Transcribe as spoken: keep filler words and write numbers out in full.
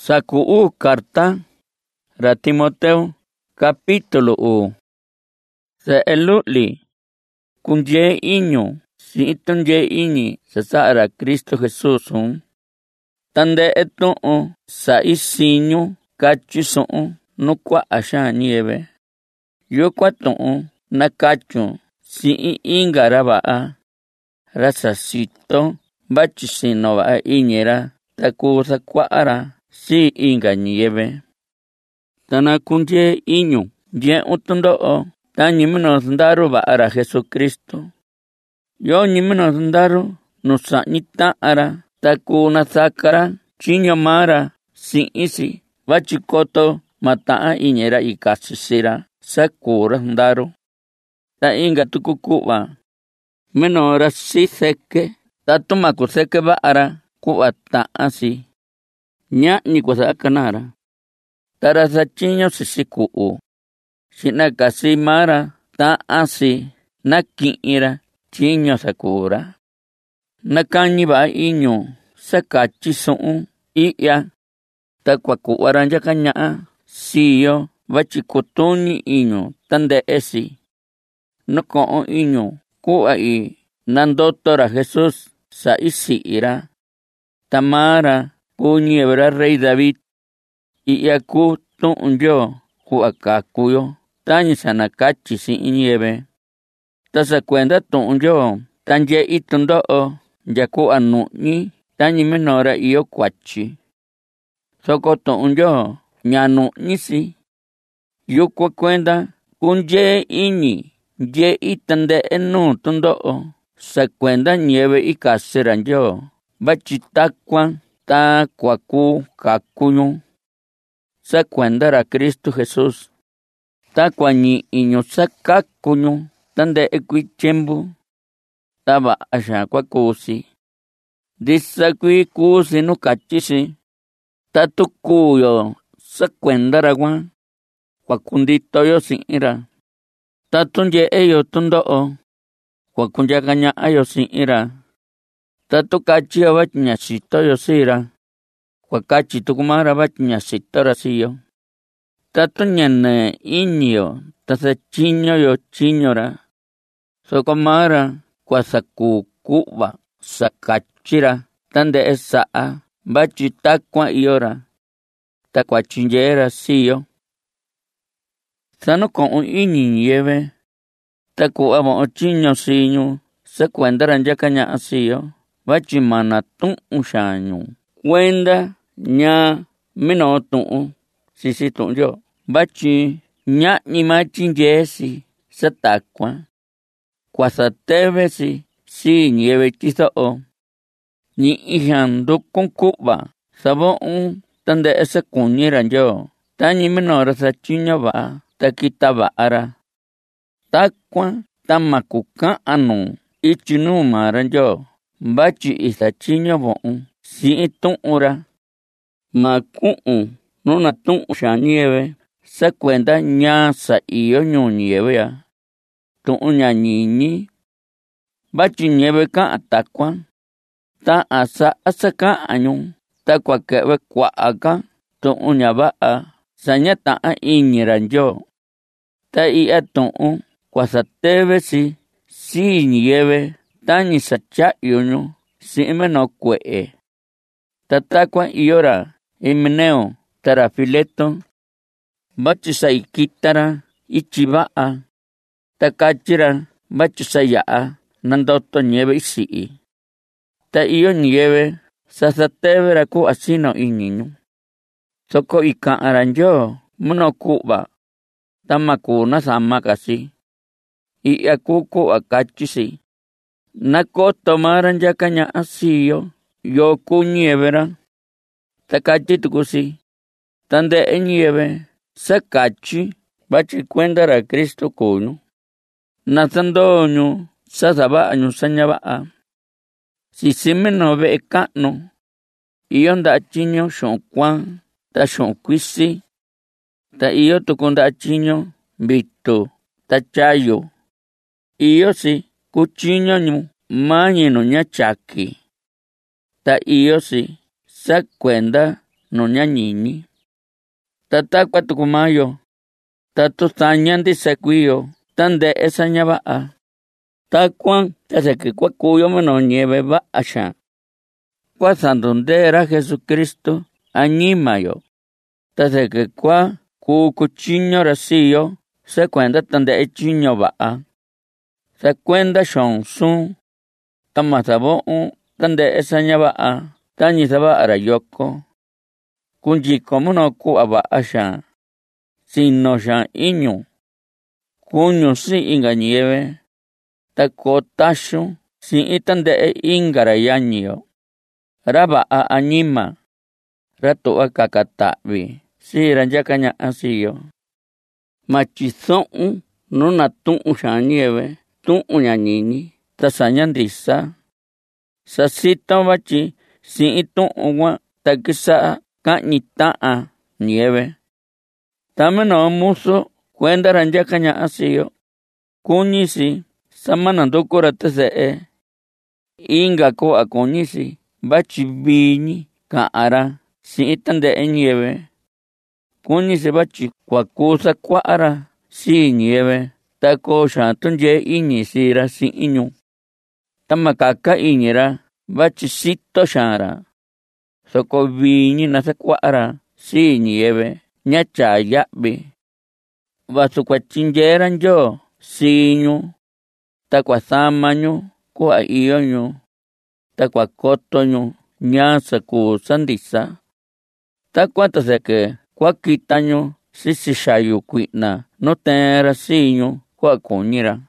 Saku'u carta ra Timoteo capítulo u. Se'e lu'li kundyee iñu si'in tundyee iñi sasa'a ra Cristo Jesús jun. Tandɨ'ɨ tu'un sa'i siñu katyi su'un nu kua'a xaan ñiyɨvɨ. Yukuan tu'un nakatyun si'in inka ra va'a, ra sasito vatyi sino va'a iñi ra ta kuu sakua'a ra sii inka ñiyɨvɨ. Ta na kundyee iñu nye'un tundo'o tañi minoo sɨndaru va'a ra Jesucristo. Yoñi minoo sɨndaru nu sa'ñi ta'an ra ta kuu nasaka ra tyiño maa ra si'in si vatyi koto ma ta'an iñi ra ikasi si ra sakuu ra sɨndaru. Ta inka tuku ku'va, minoo ra siseke tatu ma kuseke va'a ra ku'va ta'an si, ña'ñi kuasa'a kana ra. Ta ra satyiño sisi ku'u, xi'naka si maa ra ta'an si naki'in ra tyiño sakuu ra. Nakañi va'a iñu sakatyi su'un i'ya, ta kuaku'va ra nyaka ña'a siyo vatyi kutuñi iñu tandɨ'ɨ si. Nuko'on iñu ku'va i nandoto ra Jesús sa'i si'i ra. Ta maa ra kuu ñɨvɨ ra Rey David. I'ya kuu tu'un Nyoo ku'va kaku yo tañi sanakatyi si'in ñiyɨvɨ. Ta sakuenda tu'un Nyoo ta nye'i tundo'o nyaku'va nu'ñi tañi minoo ra iyo kuatyi. Soko tu'un Nyoo ña nu'ñi si. Yukuan kuenda kundyee iñi nye'i tandɨ'ɨ nuu tundo'o sakuenda ñɨvɨ ikasi ra Nyoo vatyi takuan ta kuakuu kaku ñu sakuenda ra Cristo Jesús. Takua ñi'i ñu sakaku ñu tandɨ'ɨ kuii tyempu. Ta va'a xaan kuakuu si. Ndisa kuii kuu si nu katyi si. Tatu kuu yo sakuenda ra kuan, kuakundito yo si'in ra. Tatu nye'e yo tundo'o, kuakunyaka ña'a yo si'in ra. Tatu katyi yo vatyi ña sito yo si ra, kuakatyi tuku maa ra vatyi ña sito ra si yo. Tatu ña nɨɨ iñi yo ta satyiño yo tyiño ra, soko maa ra kuasakuu ku'va sakatyi ra tandɨ'ɨ sa'a vatyi takuan iyo ra, ta kuatyindyee ra si yo. Sanuko'on iñi ñiyɨvɨ ta ku'va vo'on tyiño sii ñu sakuenda ra nyaka ña'a si yo vatyi ma natu'un xaan ñu kuenda ña minoo tu'un sisi tu'un Nyoo vatyi ña'ñi maa tyindyee si satakuan. Kuasatɨvɨ si sii ñiyɨvɨ tyiso'o. Ñi'i xaan ndukun ku'va savo'un tandɨ'ɨ sakuñi ra Nyoo tañi minoo ra satyiño va'a ta kita va'a ra. Takuan ta ma kuka'an nuu ityi nuu maa ra Nyoo vatyi isatyiño vo'un si'in tu'un ra. Ma ku'un nu natu'un xaan ñiyɨvɨ sakuenda ñaa sa iyo ñuu ñiyɨvɨ ya, tu'un ña ñiñi. Vatyi ñɨvɨ ka'an takuan, ta'an sa'a saka'an ñu ta kuakɨ'vɨ kua'a ka tu'un ña va'a sa ña ta'an iñi ra Nyoo. Ta i'ya tu'un kuasatɨvɨ si sii ñiyɨvɨ tañi satya'yu ñu si'in minoo kue'e. Ta takuan iyo ra Himeneo ta ra Fileto vatyi saikita ra ityi va'a, ta katyi ra vatyi saya'a nandoto ñɨvɨ isi'i. Ta iyo ñiyɨvɨ sasatɨvɨ ra ku'va sino iñi ñu. Soko ika'an ra Nyoo minoo ku'va ta ma kuu nasama ka si. I'ya kuu ku'va katyi si. Nakoto maa ra nyaka ña'a si yo yoo kuu ñiyɨvɨ ra. Ta katyi tuku si. Tandɨ'ɨ ñiyɨvɨ sakatyi vatyi kuenda ra Cristo kuu ñu. Nasandoo ñu sasava'a ñu saña va'a. Sisi minoo ve'e ka'nu iyo nda'a tyiño xu'un kuaan ta xu'un kuisi. Ta iyo tuku nda'a tyiño vitu ta tyayu. Iyo si kutyiño ñu mañi nu ña tyaki. Ta iyo si sakuenda nuña ñiñi. Tata kuatukumayo, tatu saña ndisa kuiyo, tande'e saña va'a. Takuan taseke kuakuyo mano ñeve va'a xan. Kuasandundera Jesucristo añimayo. Taseke kua ku kuchiño rasiyo se cuenta tande'e chiño va'a. Se cuenta xonsun tamasabo'un tande'e saña va'a tañi sava'a rayoko. Kunjiko mono ku'a va'a xan. Sino xan iñu. Kuñu si inga ñieve. Takotaxun si itande'e inga rayañiyo. Rava'a añima. Ratu'a kakata'vi si ranyakaña asiyo. Machiso'un nuna tu'un xan ñieve. Tu'un ñañiñi. Tasaña ndisa. Sasito vachi si itu'un gua takisa'a ka'ñi ta'an ñieve. Tameno muso kuenda ranyakaña asiyo. Kuñisi samanandukura tase'e. Inga ku'a kuñisi vachi viñi ka'ara si itande'e ñieve. Kuñisi vachi kuakusa kua'ara si ñieve. Tako xan tunye iñi sira si iñu. Tamakaka iñira vachi sito xanra. Soko viñi nasa kua'ara si ñieve. Ñacha ya'vi. Vasu kuachinyeran yo siñu. Takua samañu ku'a iyoñu. Takua kotoñu ñasa ku sandisa. Takua taseke kuakitañu sisi xayu kui'na no tenra siñu ku'a kuñira.